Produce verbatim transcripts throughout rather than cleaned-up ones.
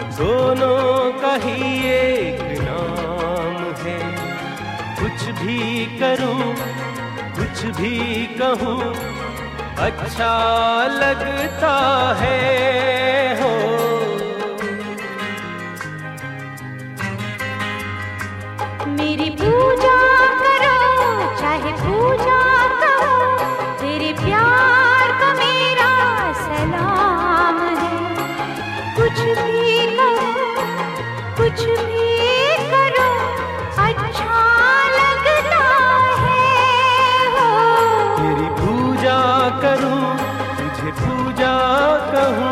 दोनों का ही एक नाम है। कुछ भी करूं कुछ भी कहूं अच्छा लगता है हो। मेरी पूजा करो चाहे पूजा करो, तेरे प्यार का मेरा सलाम है। कुछ भी करो कुछ भी करो अच्छा लगता है हो। तेरी पूजा करूं तुझे पूजा कहूं।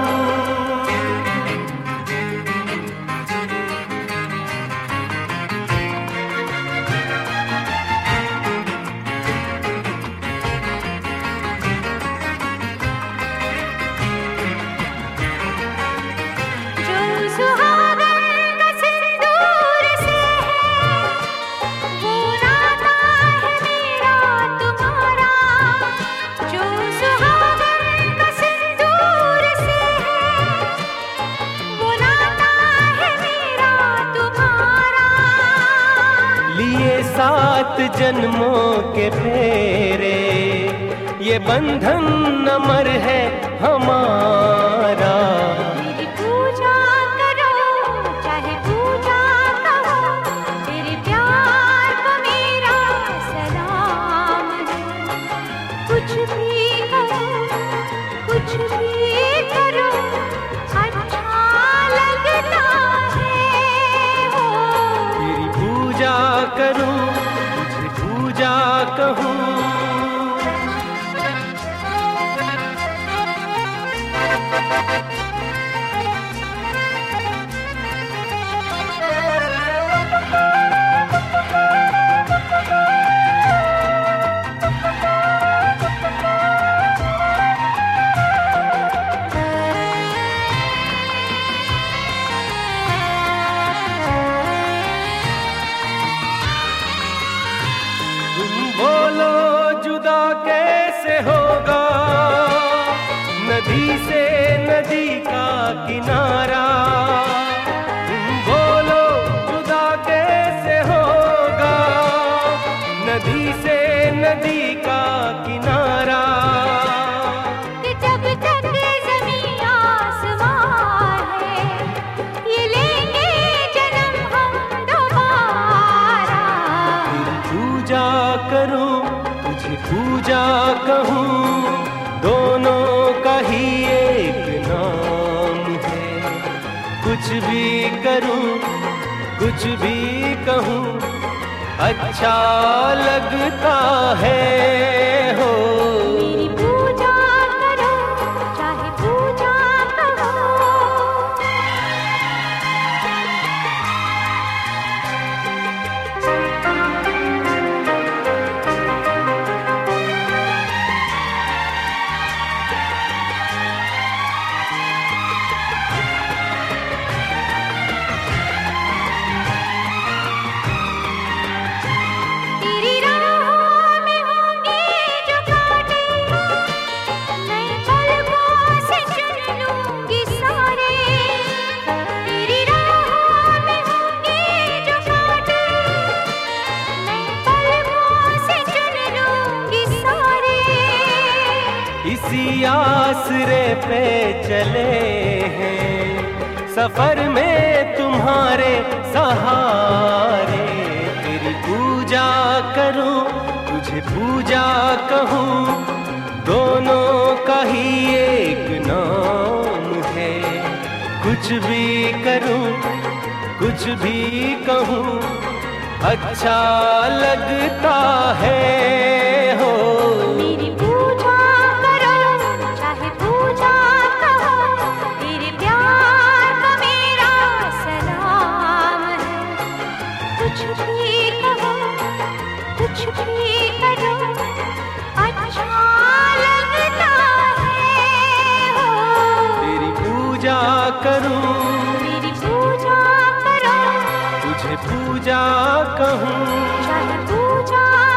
सात जन्मों के फेरे ये बंधन अमर है हमारा। मेरी पूजा करो चाहे पूजा करो, तेरे प्यार का मेरा सलाम है। कुछ भी करो कुछ भी करो अच्छा लगता है हो। तेरी पूजा करूं पूजा कहूं। बोलो जुदा कैसे होगा नदी से नदी का किनारा। तुम बोलो जुदा कैसे होगा नदी से नदी का किनारा। जब तक ज़मीं आसमां है ये लेंगे जन्म हम दोबारा। तेरी पूजा करूं तुझे पूजा कहूं, दोनों का ही एक नाम है। कुछ भी करूं कुछ भी कहूं अच्छा लगता है हो। मेरी पूजा करो चाहे पूजा करो। इसी आसरे पे चले हैं सफर में तुम्हारे सहारे। तेरी पूजा करूं तुझे पूजा कहूं, दोनों का ही एक नाम है। कुछ भी करूं कुछ भी कहूं अच्छा लगता है हो। मेरी पूजा करो चाहे पूजा कहो, तेरे प्यार का मेरा सलाम है। कुछ भी कहो कुछ भी करो अच्छा लगता है हो। तेरी पूजा करूं मेरी पूजा करो तुझे पूजा कहूं, चाहे पूजा